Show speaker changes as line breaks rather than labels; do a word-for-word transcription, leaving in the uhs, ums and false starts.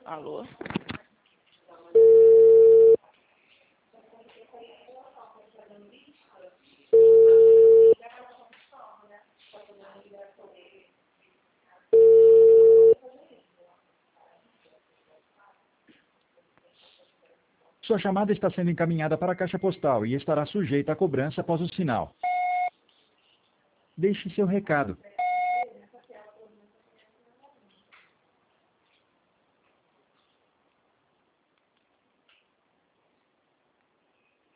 Alô?
Sua chamada está sendo encaminhada para a caixa postal e estará sujeita à cobrança após o sinal. Deixe seu recado.